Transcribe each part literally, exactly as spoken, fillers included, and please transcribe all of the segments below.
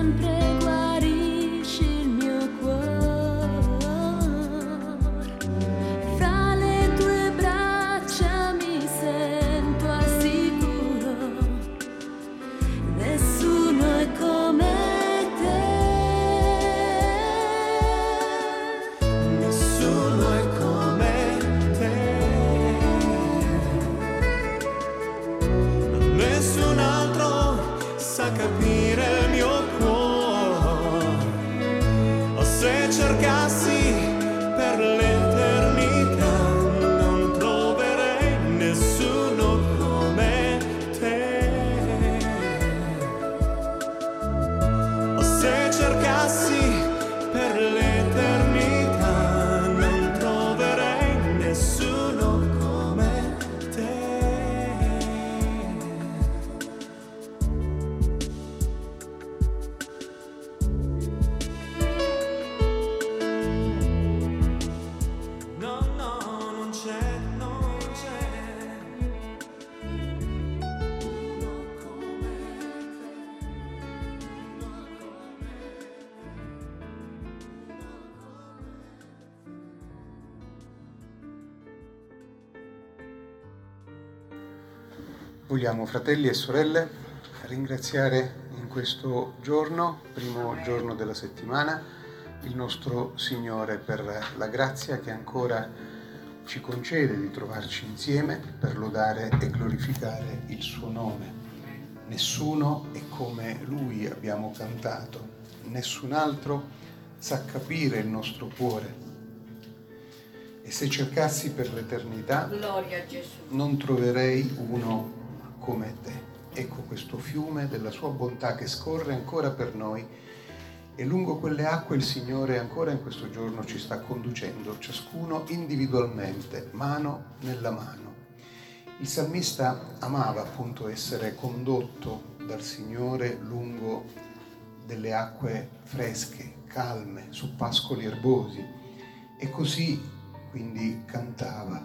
sempre guarisci il mio cuore. Fra le tue braccia mi sento al sicuro, nessuno è come te. Nessuno è come te. Nessun altro sa capire il mio cuore. O se cercassi per l'eternità non troverei nessuno come te. O se cercassi per l'eternità non troverei nessuno come te. No, no, non c'è, non c'è uno come Vogliamo, fratelli e sorelle, ringraziare in questo giorno, primo giorno della settimana, il nostro Signore per la grazia che ancora ci concede di trovarci insieme per lodare e glorificare il suo nome. Nessuno è come Lui, abbiamo cantato, nessun altro sa capire il nostro cuore. E se cercassi per l'eternità, Gloria a Gesù. non troverei uno come te. Ecco questo fiume della sua bontà che scorre ancora per noi, e lungo quelle acque il Signore ancora in questo giorno ci sta conducendo, ciascuno individualmente, mano nella mano. Il salmista amava appunto essere condotto dal Signore lungo delle acque fresche, calme, su pascoli erbosi, e così quindi cantava: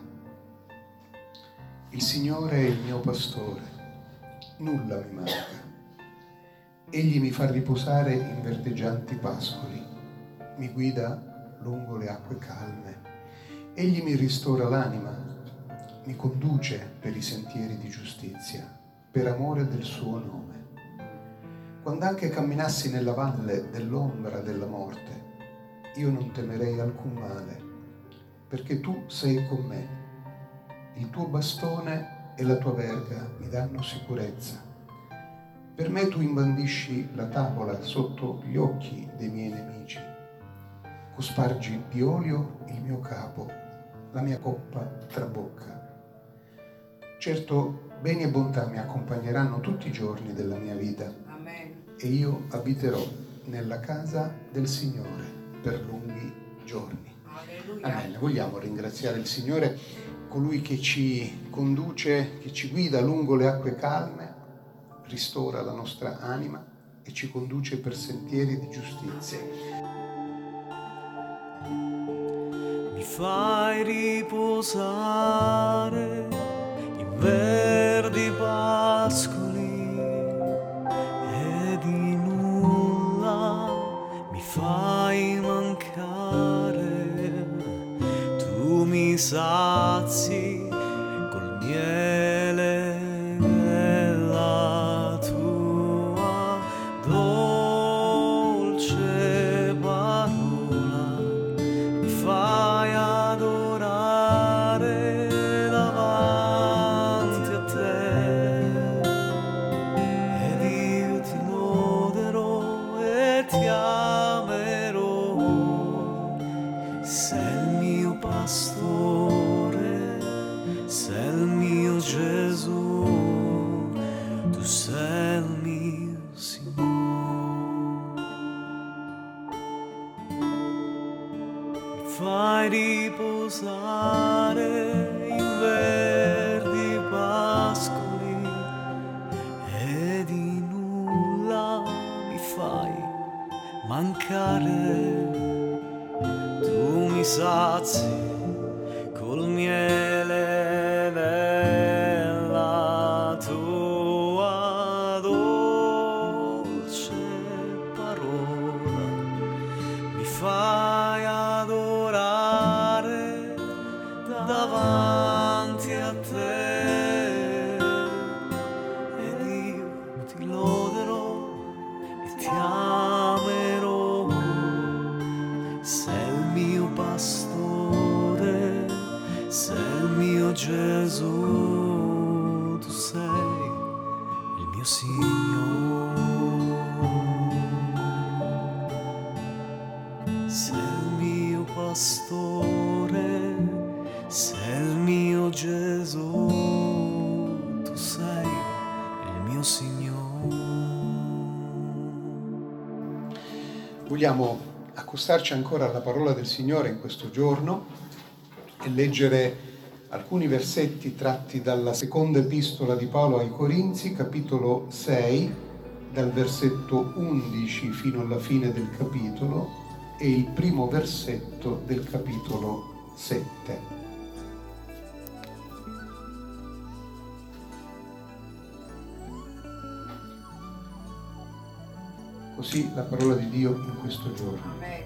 il Signore è il mio pastore, nulla mi manca. Egli mi fa riposare in verdeggianti pascoli, mi guida lungo le acque calme. Egli mi ristora l'anima, mi conduce per i sentieri di giustizia, per amore del suo nome. Quando anche camminassi nella valle dell'ombra della morte, io non temerei alcun male, perché tu sei con me. Il tuo bastone e la tua verga mi danno sicurezza. Per me tu imbandisci la tavola sotto gli occhi dei miei nemici. Cospargi di olio il mio capo, la mia coppa trabocca. Certo, beni e bontà mi accompagneranno tutti i giorni della mia vita. Amen. E io abiterò nella casa del Signore per lunghi giorni. Alleluia. Amen. Vogliamo ringraziare il Signore, colui che ci conduce, che ci guida lungo le acque calme, ristora la nostra anima e ci conduce per sentieri di giustizia. Mi fai riposare in verdi pascoli e di nulla mi fai mancare. Tu mi sazi col miele della tua dolce parola, mi fai adorare davanti a te, ed io ti loderò e ti amerò. Sei il mio pastore, sei il mio Gesù, tu sei il mio Signore. Mi fai riposare in verdi pascoli e di nulla mi fai mancare. Tu mi sazi col miele della tua dolce parola, Signore, sei il mio pastore, sei il mio Gesù, tu sei il mio Signore. Vogliamo accostarci ancora alla parola del Signore in questo giorno e leggere alcuni versetti tratti dalla seconda epistola di Paolo ai Corinzi, capitolo sei, dal versetto undici fino alla fine del capitolo e il primo versetto del capitolo sette. Così la parola di Dio in questo giorno. Amen.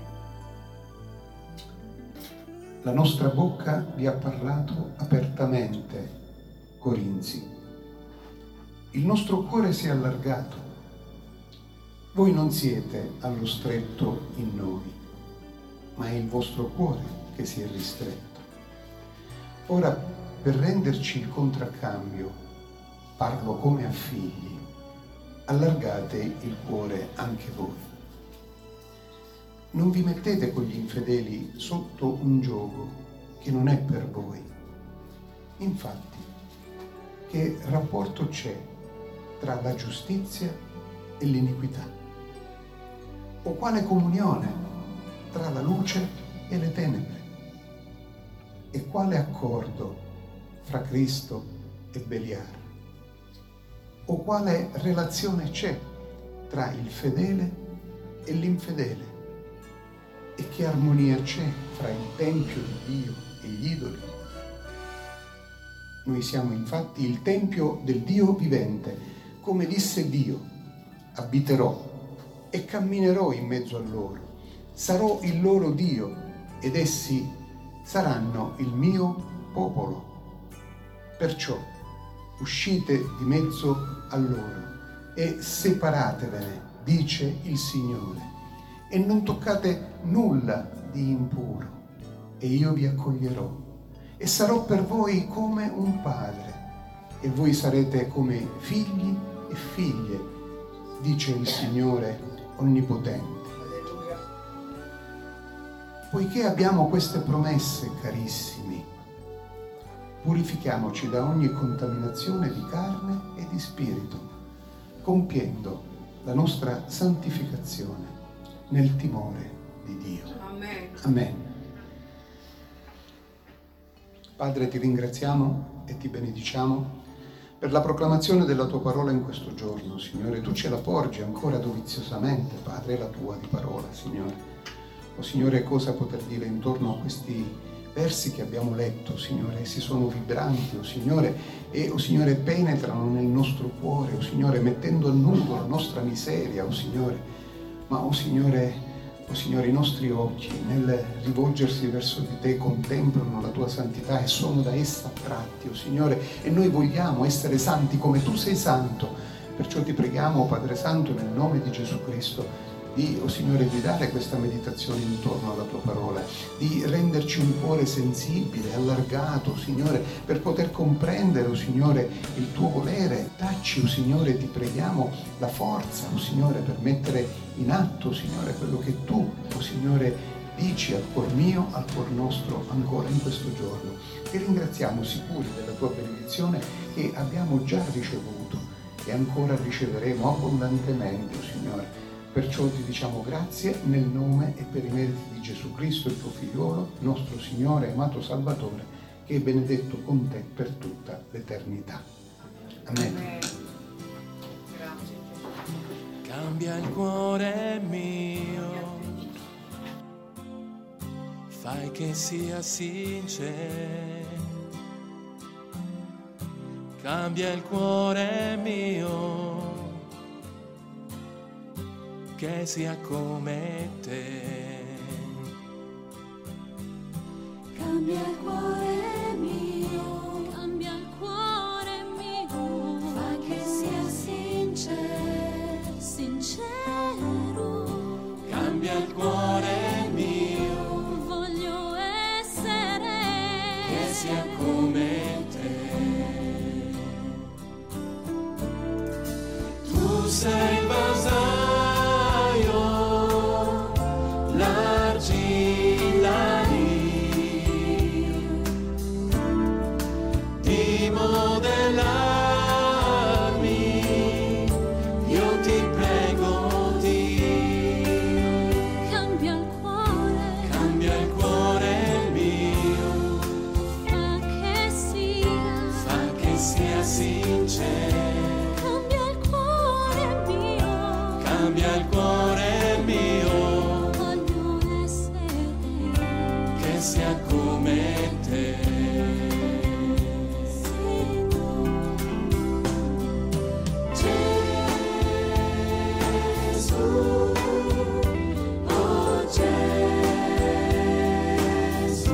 La nostra bocca vi ha parlato apertamente, Corinzi. Il nostro cuore si è allargato. Voi non siete allo stretto in noi, ma è il vostro cuore che si è ristretto. Ora, per renderci il contraccambio, parlo come a figli, allargate il cuore anche voi. Non vi mettete con gli infedeli sotto un giogo che non è per voi. Infatti, che rapporto c'è tra la giustizia e l'iniquità? O quale comunione tra la luce e le tenebre? E quale accordo fra Cristo e Beliar? O quale relazione c'è tra il fedele e l'infedele? E che armonia c'è fra il Tempio di Dio e gli idoli? Noi siamo infatti il Tempio del Dio vivente. Come disse Dio, abiterò e camminerò in mezzo a loro. Sarò il loro Dio ed essi saranno il mio popolo. Perciò uscite di mezzo a loro e separatevene, dice il Signore. E non toccate nulla di impuro, e io vi accoglierò, e sarò per voi come un padre, e voi sarete come figli e figlie, dice il Signore Onnipotente. Poiché abbiamo queste promesse, carissimi, purifichiamoci da ogni contaminazione di carne e di spirito, compiendo la nostra santificazione nel timore di Dio. Amen. Amen. Padre, ti ringraziamo e ti benediciamo per la proclamazione della tua parola in questo giorno, Signore. Tu ce la porgi ancora doviziosamente, Padre, è la tua di parola, Signore. O Signore, cosa poter dire intorno a questi versi che abbiamo letto, Signore? Essi sono vibranti, o Signore, e, o Signore, penetrano nel nostro cuore, o Signore, mettendo a nudo la nostra miseria, o Signore. Ma, oh Signore, oh Signore, i nostri occhi nel rivolgersi verso di Te contemplano la Tua santità e sono da essa attratti, oh Signore, e noi vogliamo essere santi come Tu sei santo. Perciò ti preghiamo, Padre Santo, nel nome di Gesù Cristo, di, oh Signore, guidare questa meditazione intorno alla Tua parola, di renderci un cuore sensibile, allargato, Signore, per poter comprendere, oh Signore, il Tuo volere. Dacci, oh Signore, ti preghiamo, la forza, oh Signore, per mettere in atto, Signore, quello che Tu, oh Signore, dici al cuor mio, al cuor nostro, ancora in questo giorno. Ti ringraziamo, sicuri della Tua benedizione che abbiamo già ricevuto e ancora riceveremo abbondantemente, oh Signore. Perciò ti diciamo grazie nel nome e per i meriti di Gesù Cristo, il tuo figliolo, nostro Signore e amato Salvatore, che è benedetto con te per tutta l'eternità. Amen. Amen. Grazie. Cambia il cuore mio, fai che sia sincero. Cambia il cuore mio, che sia come te. Cambia il cuore mio, cambia il cuore mio, fa che sia sincero, sincero. Cambia il cuore mio, voglio essere, che sia come te. sei il vasaio, l'argilla io, di modellarmi, io ti prego Dio. Cambia il cuore, Cambia il cuore mio, fa che sia, fa che sia sincero. cambia il cuore mio, Cambia il cuore mio, voglio essere che sia come te. Gesù, oh Gesù,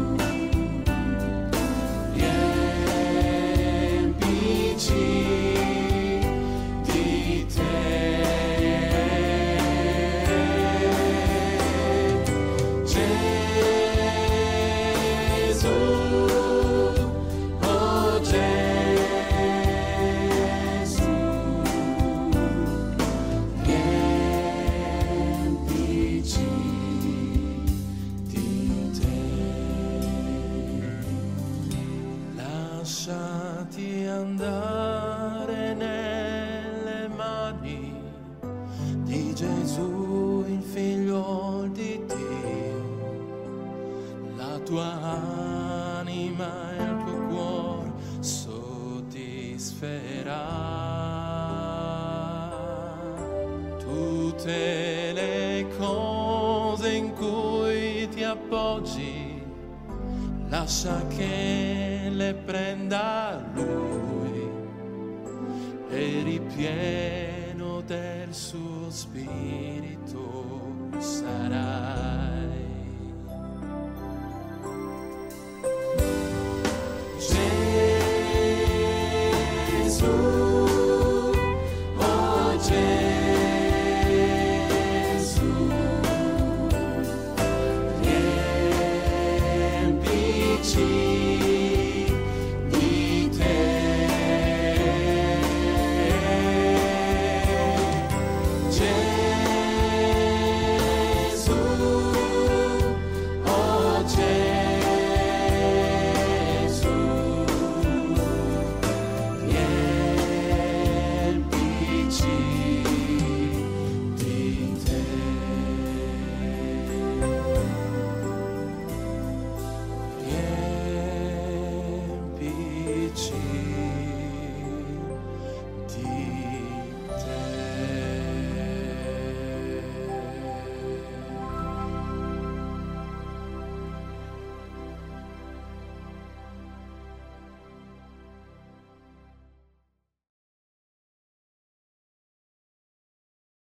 Riempici di te. Gesù, oh Gesù, riempici di te. Lasciati andare nelle mani di Gesù, il figlio di Dio. La tua anima e il tuo cuore soddisferà. Tutte le cose in cui ti appoggi, lascia che le prenda Lui, e ripieno del suo spirito sarai.